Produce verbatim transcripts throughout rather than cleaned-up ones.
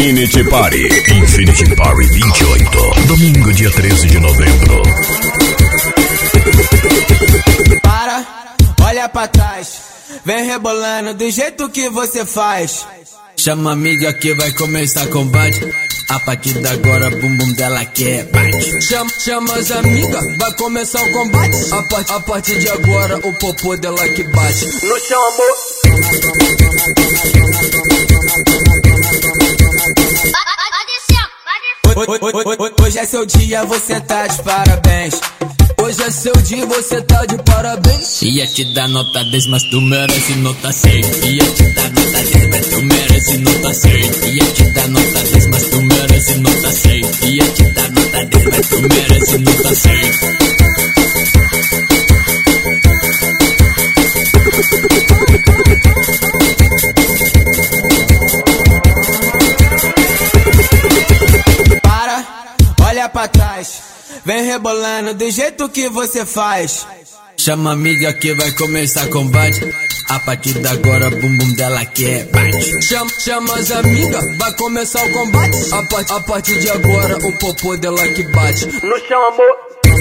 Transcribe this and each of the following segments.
Infinity Party. Infinity Party vinte e oito. Domingo, dia treze de novembro. Para, olha pra trás. Vem rebolando do jeito que você faz. Chama a amiga que vai começar combate. A partir de agora, bumbum dela quer bate. Chama, chama as amigas, vai começar o combate. A, part, a partir de agora, o popô dela que bate. No chão, amor. Hoje é seu dia, você tá de parabéns. Hoje é seu dia, você tá de parabéns. Ia te dar nota dez, mas tu merece nota cem. Ia te dar nota dez, mas tu merece nota cem. Ia te dar nota dez, mas tu merece nota cem. Ia te dar nota dez, mas tu merece nota cem. Para, olha pra trás. Vem rebolando do jeito que você faz. Chama a amiga que vai começar combate. A partir de agora, bumbum dela quer bate. Chama, chama as amigas, vai começar o combate. A, part, a partir de agora, o popô dela que bate. No chão, amor.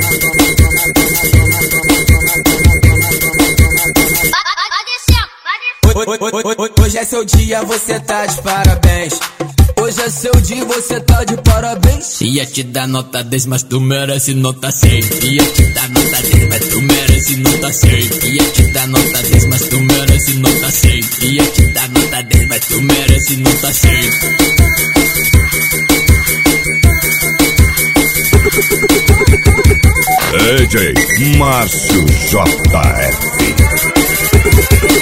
Hoje é seu dia, você tá de parabéns. Hoje é seu dia, você tá de parabéns. Ia te dar nota dez, mas tu merece nota cem. Ia te dar nota dez, mas tu merece nota cem. Ia te dar nota dez, mas tu merece nota cem. Ia te dar nota dez, mas tu merece nota cem. D J Márcio J F.